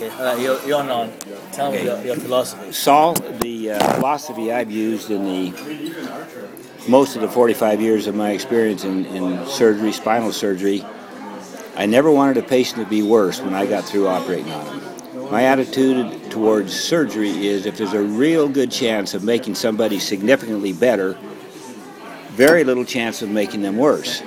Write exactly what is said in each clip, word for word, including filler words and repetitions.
Uh, you're, you're on. Tell me your, your philosophy. Saul, the uh, philosophy I've used in the most of the forty-five years of my experience in, in surgery, spinal surgery, I never wanted a patient to be worse when I got through operating on them. My attitude towards surgery is if there's a real good chance of making somebody significantly better, very little chance of making them worse.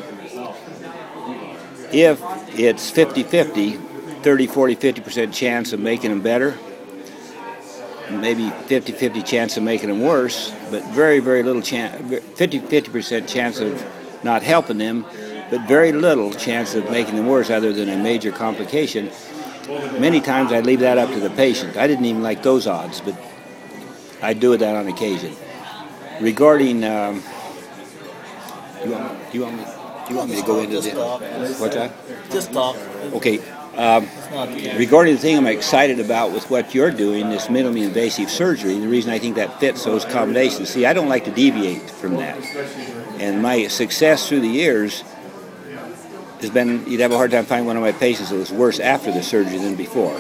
If it's fifty-fifty, thirty, forty, fifty percent chance of making them better, maybe fifty-fifty chance of making them worse, but very, very little chance, fifty-fifty percent chance of not helping them, but very little chance of making them worse other than a major complication. Many times I leave that up to the patient. I didn't even like those odds, but I do that on occasion. Regarding, um, you want, do you want me, do you want me to go into this? What's that? Just talk. Okay. Um, regarding the thing I'm excited about with what you're doing, this minimally invasive surgery, the reason I think that fits those combinations, see, I don't like to deviate from that. And my success through the years has been, you'd have a hard time finding one of my patients that was worse after the surgery than before.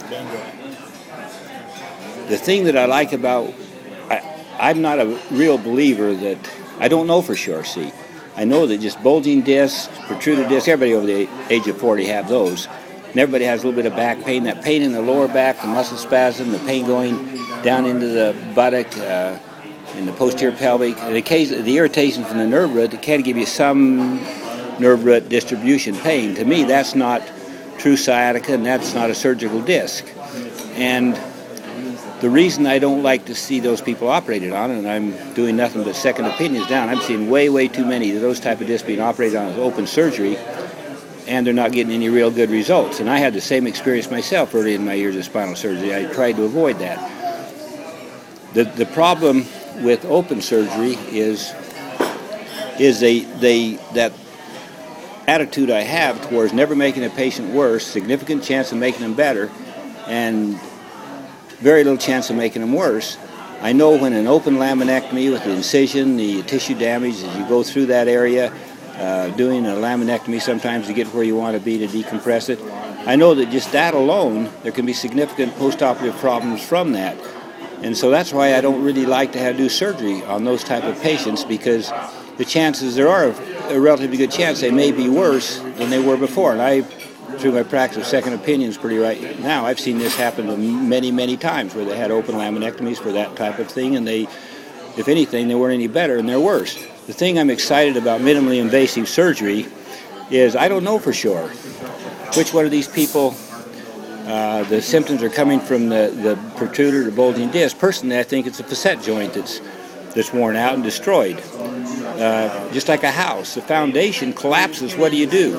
The thing that I like about, I, I'm not a real believer that, I don't know for sure, see. I know that just bulging discs, protruded discs, everybody over the age of forty have those. And everybody has a little bit of back pain. That pain in the lower back, the muscle spasm, the pain going down into the buttock, uh, in the posterior pelvic, and occasionally the irritation from the nerve root, it can give you some nerve root distribution pain. To me, that's not true sciatica, and that's not a surgical disc. And the reason I don't like to see those people operated on, and I'm doing nothing but second opinions down, I'm seeing way, way too many of those type of discs being operated on as open surgery, and they're not getting any real good results. And I had the same experience myself early in my years of spinal surgery. I tried to avoid that. The the problem with open surgery is is they they that attitude I have towards never making a patient worse, significant chance of making them better, and very little chance of making them worse. I know when an open laminectomy with the incision, the tissue damage, as you go through that area, Uh, doing a laminectomy sometimes to get where you want to be to decompress it. I know that just that alone, there can be significant postoperative problems from that. And so that's why I don't really like to have do surgery on those type of patients, because the chances, there are a relatively good chance they may be worse than they were before. And I, through my practice of second opinions pretty right now, I've seen this happen many, many times where they had open laminectomies for that type of thing, and they, if anything, they weren't any better and they're worse. The thing I'm excited about minimally invasive surgery is I don't know for sure which one of these people uh, the symptoms are coming from the, the protruded or bulging disc. Personally, I think it's a facet joint that's that's worn out and destroyed. Uh, just like a house, the foundation collapses. What do you do?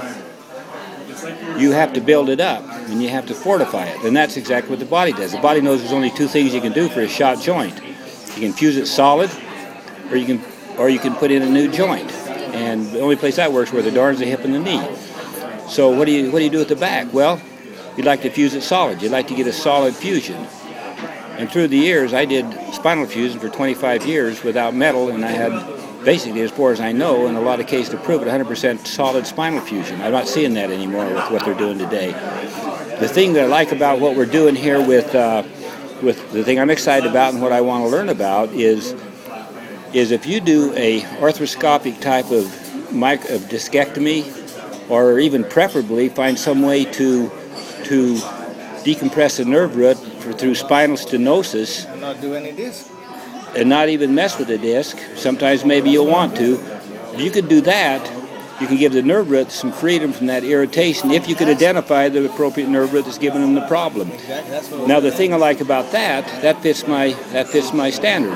You have to build it up, and you have to fortify it. And that's exactly what the body does. The body knows there's only two things you can do for a shot joint. You can fuse it solid, or you can or you can put in a new joint. And the only place that works where the darn's the hip and the knee. So what do you what do you do at the back? Well, you'd like to fuse it solid. You'd like to get a solid fusion. And through the years, I did spinal fusion for twenty-five years without metal, and I had basically, as far as I know, in a lot of cases to prove it, one hundred percent solid spinal fusion. I'm not seeing that anymore with what they're doing today. The thing that I like about what we're doing here with uh, with the thing I'm excited about and what I want to learn about is is if you do a arthroscopic type of, mic- of discectomy, or even preferably find some way to to decompress the nerve root for, through spinal stenosis, And not do any disc. and not even mess with the disc. Sometimes maybe you'll want to. If you could do that, you can give the nerve root some freedom from that irritation if you could identify the appropriate nerve root that's giving them the problem. Exactly. That's what Now the thing I like about that, that fits my that fits my standard.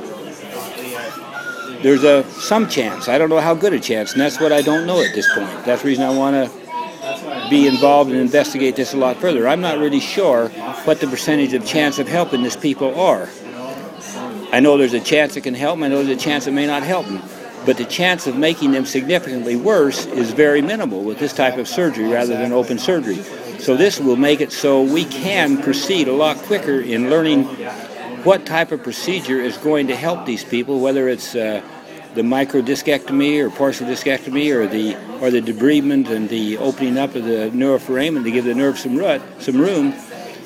There's a some chance. I don't know how good a chance, and that's what I don't know at this point. That's the reason I want to be involved and investigate this a lot further. I'm not really sure what the percentage of chance of helping these people are. I know there's a chance it can help them. I know there's a chance it may not help them. But the chance of making them significantly worse is very minimal with this type of surgery rather than open surgery. So this will make it so we can proceed a lot quicker in learning what type of procedure is going to help these people, whether it's uh, the microdiscectomy or partial discectomy or the or the debridement and the opening up of the neuroforamen to give the nerve some rut, some room,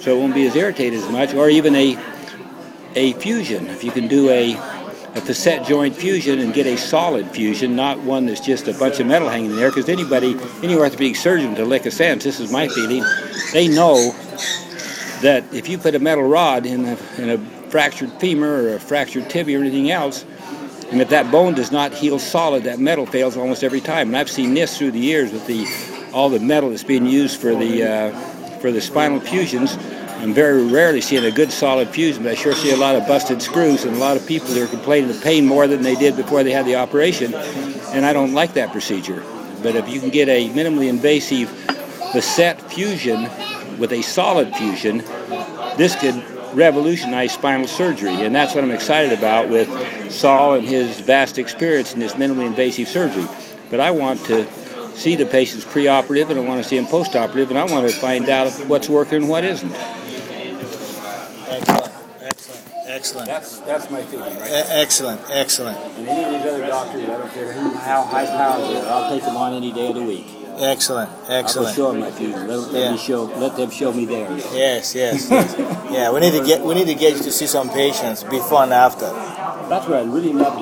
so it won't be as irritated as much. Or even a a fusion. If you can do a a facet joint fusion and get a solid fusion, not one that's just a bunch of metal hanging there, because anybody, any orthopedic surgeon with a lick of sense, this is my feeling, they know that if you put a metal rod in a, in a fractured femur or a fractured tibia or anything else, and if that bone does not heal solid, that metal fails almost every time. And I've seen this through the years with the all the metal that's being used for the uh, for the spinal fusions. I'm very rarely seeing a good solid fusion, but I sure see a lot of busted screws and a lot of people that are complaining of pain more than they did before they had the operation, and I don't like that procedure. But if you can get a minimally invasive facet fusion with a solid fusion, this could revolutionize spinal surgery, and that's what I'm excited about with Saul and his vast experience in this minimally invasive surgery. But I want to see the patients pre-operative, and I want to see them post-operative, and I want to find out what's working and what isn't. Excellent, excellent, excellent. That's that's my feeling, right? E- excellent, excellent, And any of these other doctors, I don't care who, how high powered they are, I'll take them on any day of the week. excellent, I'll excellent. show them my fusion. Let, them- let Yeah. me show, let them show me theirs. Yes, yes, yes. Yeah, we need to get we need to get you to see some patients before and after. That's what I really love.